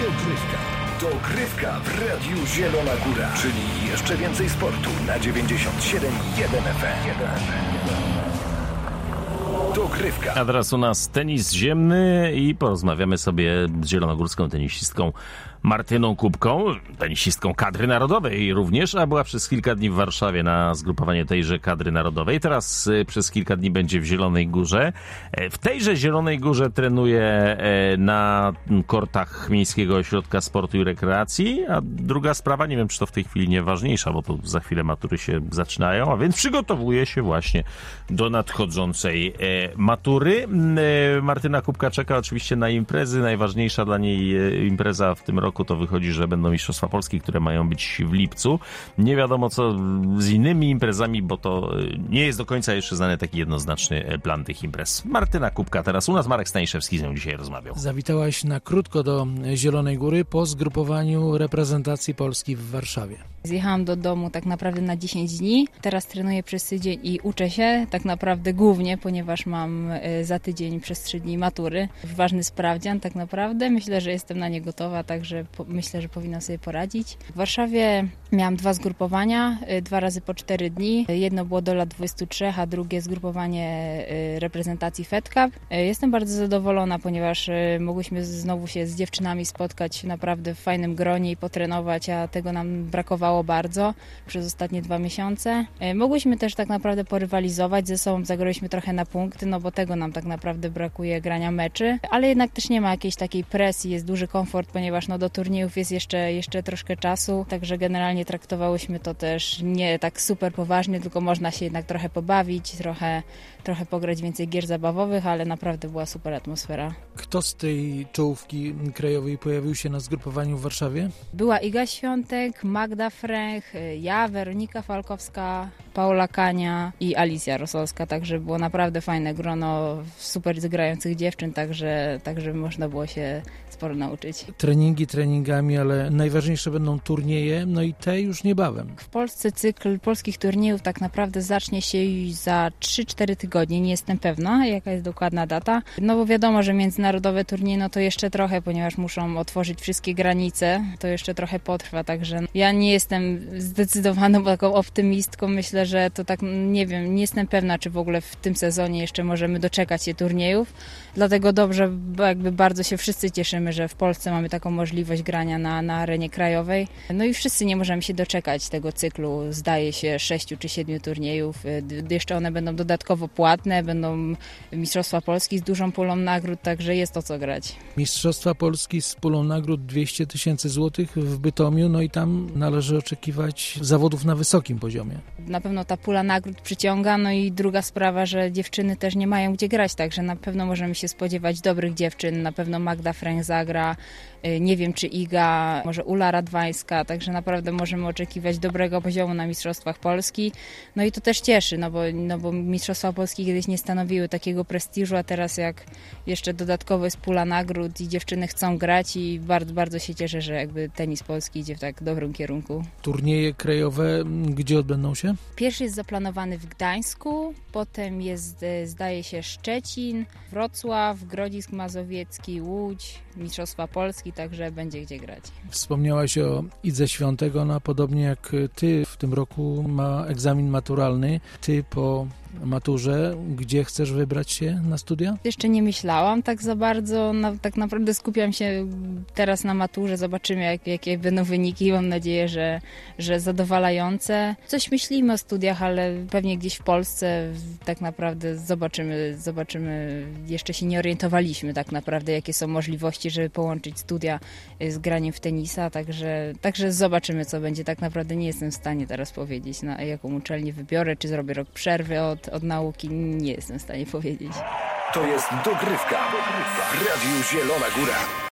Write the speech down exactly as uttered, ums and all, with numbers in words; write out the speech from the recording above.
Dogrywka. Dogrywka w Radiu Zielona Góra. Czyli jeszcze więcej sportu na dziewięćdziesiąt siedem i jeden F M. Dogrywka. A teraz u nas tenis ziemny i porozmawiamy sobie z zielonogórską tenisistką Martyną Kubką, tenisistką kadry narodowej również, a była przez kilka dni w Warszawie na zgrupowanie tejże kadry narodowej. Teraz y, przez kilka dni będzie w Zielonej Górze. W tejże Zielonej Górze trenuje y, na kortach Miejskiego Ośrodka Sportu i Rekreacji, a druga sprawa, nie wiem czy to w tej chwili nie ważniejsza, bo to za chwilę matury się zaczynają, a więc przygotowuje się właśnie do nadchodzącej y, matury. Y, Martyna Kubka czeka oczywiście na imprezy. Najważniejsza dla niej y, impreza w tym roku to wychodzi, że będą Mistrzostwa Polski, które mają być w lipcu. Nie wiadomo co z innymi imprezami, bo to nie jest do końca jeszcze znany taki jednoznaczny plan tych imprez. Martyna Kubka teraz u nas, Marek Staniszewski z nią dzisiaj rozmawiał. Zawitałaś na krótko do Zielonej Góry po zgrupowaniu reprezentacji Polski w Warszawie. Zjechałam do domu tak naprawdę na dziesięć dni. Teraz trenuję przez tydzień i uczę się tak naprawdę głównie, ponieważ mam za tydzień przez trzy dni matury. Ważny sprawdzian tak naprawdę. Myślę, że jestem na nie gotowa, także po, myślę, że powinna sobie poradzić. W Warszawie miałam dwa zgrupowania, dwa razy po cztery dni. Jedno było do lat dwudziestu trzech, a drugie zgrupowanie reprezentacji Fed Cup. Jestem bardzo zadowolona, ponieważ mogłyśmy znowu się z dziewczynami spotkać naprawdę w fajnym gronie i potrenować, a tego nam brakowało bardzo przez ostatnie dwa miesiące. Mogłyśmy też tak naprawdę porywalizować ze sobą, zagraliśmy trochę na punkty, no bo tego nam tak naprawdę brakuje, grania meczy, ale jednak też nie ma jakiejś takiej presji, jest duży komfort, ponieważ no do turniejów jest jeszcze, jeszcze troszkę czasu, także generalnie traktowałyśmy to też nie tak super poważnie, tylko można się jednak trochę pobawić, trochę, trochę pograć więcej gier zabawowych, ale naprawdę była super atmosfera. Kto z tej czołówki krajowej pojawił się na zgrupowaniu w Warszawie? Była Iga Świątek, Magda Fręch, ja, Weronika Falkowska, Paula Kania i Alicja Rosolska, także było naprawdę fajne grono super grających dziewczyn, także, także można było się sporo nauczyć. Treningi treningami, ale najważniejsze będą turnieje, no i te już niebawem. W Polsce cykl polskich turniejów tak naprawdę zacznie się już za trzy cztery tygodnie, nie jestem pewna jaka jest dokładna data, no bo wiadomo, że międzynarodowe turnieje no to jeszcze trochę, ponieważ muszą otworzyć wszystkie granice, to jeszcze trochę potrwa, także ja nie jestem zdecydowaną taką optymistką, myślę, że to tak, nie wiem, nie jestem pewna, czy w ogóle w tym sezonie jeszcze możemy doczekać się turniejów, dlatego dobrze, bo jakby bardzo się wszyscy cieszymy, że w Polsce mamy taką możliwość grania na, na arenie krajowej, no i wszyscy nie możemy się doczekać tego cyklu, zdaje się, sześciu czy siedmiu turniejów, jeszcze one będą dodatkowo płatne, będą Mistrzostwa Polski z dużą pulą nagród, także jest o co grać. Mistrzostwa Polski z pulą nagród dwieście tysięcy złotych w Bytomiu, no i tam należy oczekiwać zawodów na wysokim poziomie. Na pewno ta pula nagród przyciąga, no i druga sprawa, że dziewczyny też nie mają gdzie grać, także na pewno możemy się spodziewać dobrych dziewczyn, na pewno Magda Fręch zagra, nie wiem czy Iga, może Ula Radwańska, także naprawdę możemy oczekiwać dobrego poziomu na Mistrzostwach Polski, no i to też cieszy, no bo, no bo Mistrzostwa Polski kiedyś nie stanowiły takiego prestiżu, a teraz jak jeszcze dodatkowo jest pula nagród i dziewczyny chcą grać i bardzo, bardzo się cieszę, że jakby tenis polski idzie w tak dobrym kierunku. Turnieje krajowe gdzie odbędą się? Pierwszy jest zaplanowany w Gdańsku, potem jest, zdaje się, Szczecin, Wrocław, Grodzisk Mazowiecki, Łódź, Mistrzostwa Polski, także będzie gdzie grać. Wspomniałaś o Idze Świątek, ona podobnie jak ty w tym roku ma egzamin maturalny. Ty po maturze, gdzie chcesz wybrać się na studia? Jeszcze nie myślałam tak za bardzo, no, tak naprawdę skupiam się teraz na maturze, zobaczymy jak, jakie będą wyniki, mam nadzieję, że, że zadowalające. Coś myślimy o studiach, ale pewnie gdzieś w Polsce tak naprawdę zobaczymy, zobaczymy, jeszcze się nie orientowaliśmy tak naprawdę, jakie są możliwości, żeby połączyć studia z graniem w tenisa, także, także zobaczymy co będzie, tak naprawdę nie jestem w stanie teraz powiedzieć, na jaką uczelnię wybiorę, czy zrobię rok przerwy od Od, od nauki, nie jestem w stanie powiedzieć. To jest Dogrywka w Radiu Zielona Góra.